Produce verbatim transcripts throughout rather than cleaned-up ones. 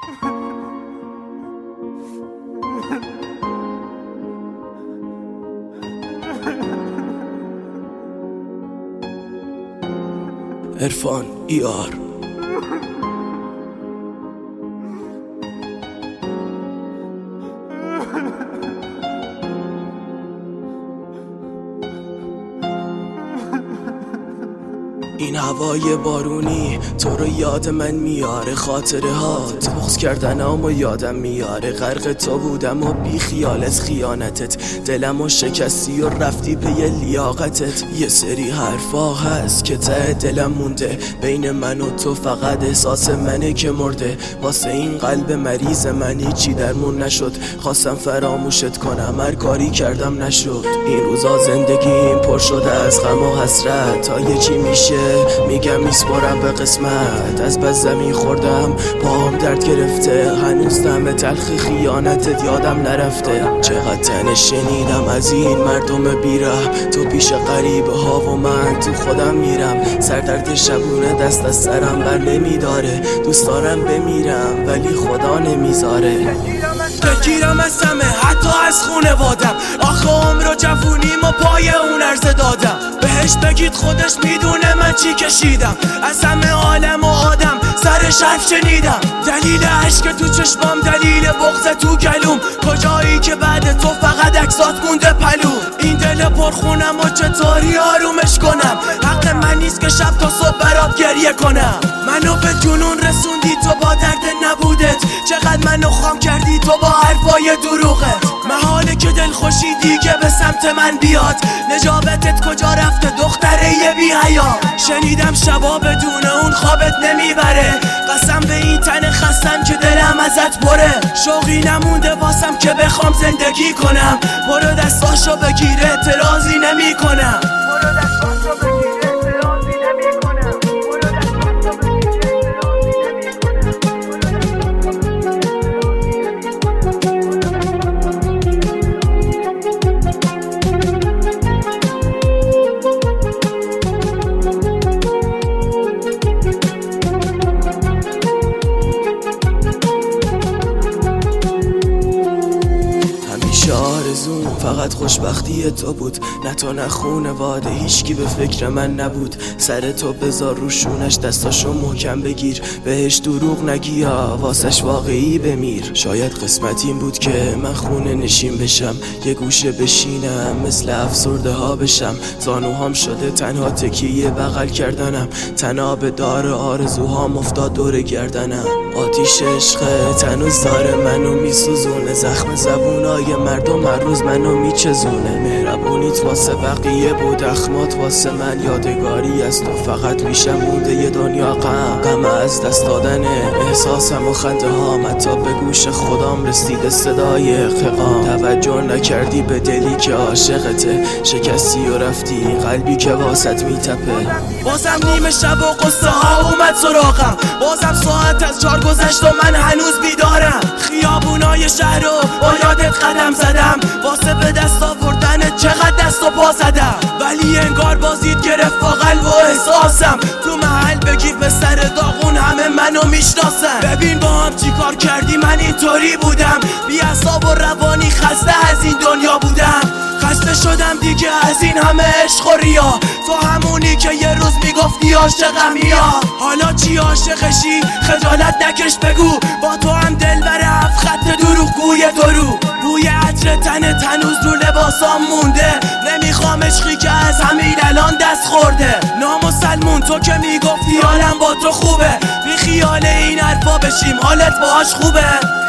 عرفان ای آر. این هوای بارونی تو رو یاد من میاره، خاطره هات بغض کردنم و یادم میاره. غرق تو بودم و بی خیال از خیانتت، دلم و شکستی و رفتی پی لیاقتت. یه سری حرفا هست که ته دلم مونده، بین من و تو فقط احساس منه که مرده. واسه این قلب مریض من هیچی درمون نشد، خواستم فراموشت کنم هر کاری کردم نشد. این روزا زندگیم پر شده از غم و حسرت، تا یه چی میشه میگم میسپارم به قسمت. از بس زمین خوردم پاهم درد گرفته، هنوز دم تلخ خیانتت یادم نرفته. چقدر تنه شنیدم از این مردم بیره، تو پیش غریبه ها و من تو خودم میرم. سردرد شبونه دست از سرم بر نمیداره، دوست دارم بمیرم ولی خدا نمیذاره. بگیرم از همه حتی از خونوادم، آخه عمر و جوونیم و پای اون عرضه دادم. بهش بگید خودش میدونه من چی کشیدم، از همه عالم و آدم سرش حرف شنیدم. دلیل عشق تو چشمام، دلیل بغض تو گلوم، کجایی که بعد تو فقط عکسات مونده پلو. این دل پرخونم و چطوری آرومش کنم، حق من نیست که شب تا صبح برات گریه کنم. منو به جنون رسوندی تو با درد نبودت، چقدر منو خام کردی تو با حرفای دروغت. محاله که دل خوشی دیگه به سمت من بیاد، نجابتت کجا رفته دختره یه بی حیا. شنیدم شبا بدون اون خوابت نمیبره، قسم به این تن خستم که دلم ازت پره. شوقی نمونده واسم که بخوام زندگی کنم، برو دستاشو بگیر اعتراضی نمی کنم. برو دستاشو بگیر اعتراضی نمی کنم. برو دستاشو بگیر اعتراضی نمی آرزوم فقط خوشبختی تو بود، نه تو نه خونواده هیچکی به فکر من نبود. سر تو بذار روشونش دستاشو محکم بگیر، بهش دروغ نگی یا واسش واقعی بمیر. شاید قسمت این بود که من خونه نشین بشم، یه گوشه بشینم مثل افسرده ها بشم. زانوهام شده تنها تکیه بغل کردنم، تناب دار آرزوهام افتاد دور گردنم. آتیش عشق تنوز داره منو میسوزونه، زخم زبونای مردم هر روز منو میچزونه. مهربونیت واسه بقیه بود، اخمات واسه من یادگاری از تو. فقط میشم مونده یه دنیا غم، غم از دست دادن احساسم و خنده هام. حتی به گوش خودم رسیده صدای خقام. توجه نکردی به دلی که عاشقته، شکستی و رفتی قلبی که واسط میتپه. بازم نیمه شب و قصه ها اومد سراغم، بازم ساعت از چار گذشت و من هنوز بیدارم. خیابونای شهر رو با یادت قدم زدم، واسه به دست آوردن چقدر دست و پا زدم. ولی انگار بازید گرفت با قلب و احساسم، تو محل بگی به سر داغون همه منو میشناسن. ببین با هم چی کار کردی، من اینطوری بودم، بی اعصاب و روانی خسته از این دنیا بودم. خسته شدم دیگه از این همه عشق و ریا، تو همونی که یه روز میگفتی عاشقم یا. حالا چی عاشقشی خجالت نکش بگو، با تو هم دل بر هفت خط دروغ گوی درو. بوی عطر تن تنوز رو لباسام مونده، نمیخوام عشقی که از همین الان دست خورده. نامسلمون تو که میگفتی حالم با تو خوبه، بی خیال این حرفا بشیم حالت باهاش خوبه.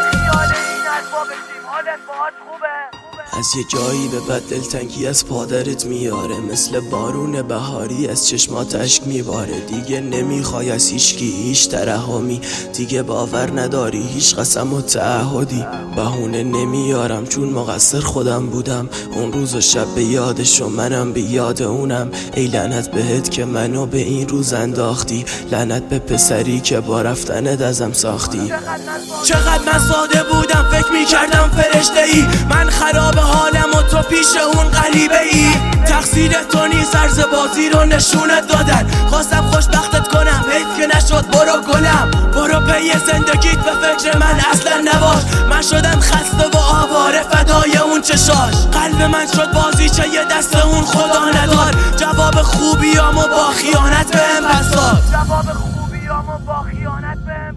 از یه جایی به بعد دلتنگی از پادرت میاره، مثل بارون بهاری از چشمات اشک میباره. دیگه نمیخوای از هیچکی هیچ ترحمی، دیگه باور نداری هیچ قسم و تعهدی. بهونه نمیارم چون مقصر خودم بودم، اون روز و شب به یادش و منم به یاد اونم. ای لعنت بهت که منو به این روز انداختی، لعنت به پسری که با رفتنت ازم ساختی. چقدر من ساده بودم، فکر میکردم فرشته ای، من خراب به حالم و تو پیش اون غریبه ای. تقصیر تو نیست، عرض بازی رو نشونت دادن. خواستم خوشبختت کنم، حیف که نشد، برو گلم. برو پی زندگیت، به فکر من اصلا نباش. من شدم خسته و آواره، فدای اون چشاش. قلب من شد بازیچه یه دست اون خدا نداد. جواب خوبیامو با خیانت بهم پس داد. جواب خوبیامو با خیانت بهم